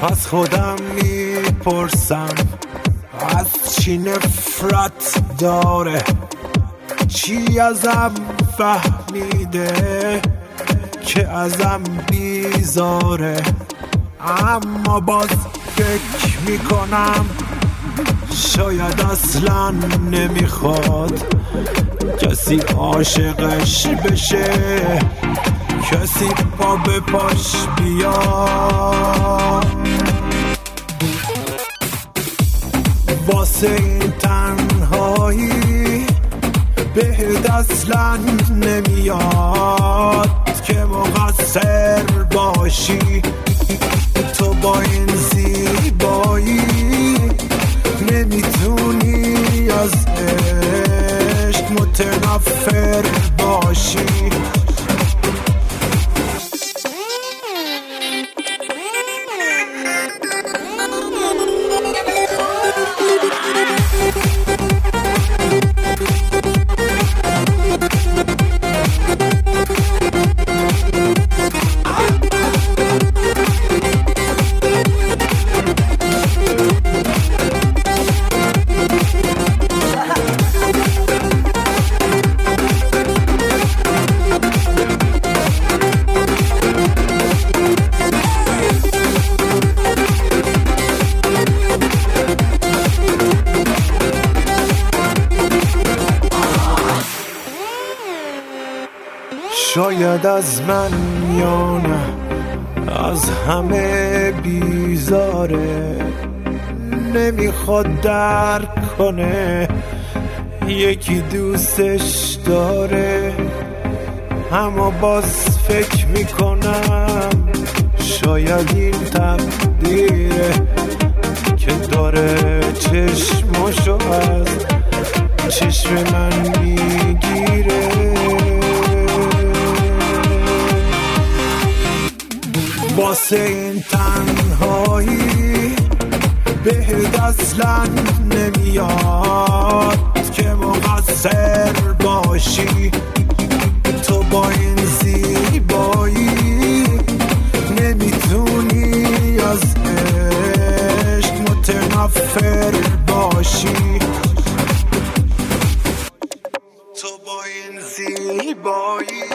از خودم میپرسم از چی نفرت داره، چی ازم فهمیده که ازم بیزاره. اما باز فکر میکنم شاید اصلا نمیخواد کسی عاشقش بشه، کسی پا به پاش بیاد. واسه این تنهایی بهت اصلا نمیاد که مقصر باشی. تو با این زیبایی نمیتونی از عشق متنفر باشی. شاید از من یا نه از همه بیزاره، نمیخواد درک کنه یکی دوستش داره. اما باز فکر میکنم شاید این تقدیره که داره چشماشو از چشم من میگیره. واسه این تنهایی بهت اصلا نمیاد که مقصر باشی. تو با این زیبایی نمیتونی از عشق متنفر باشی. تو با این زیبایی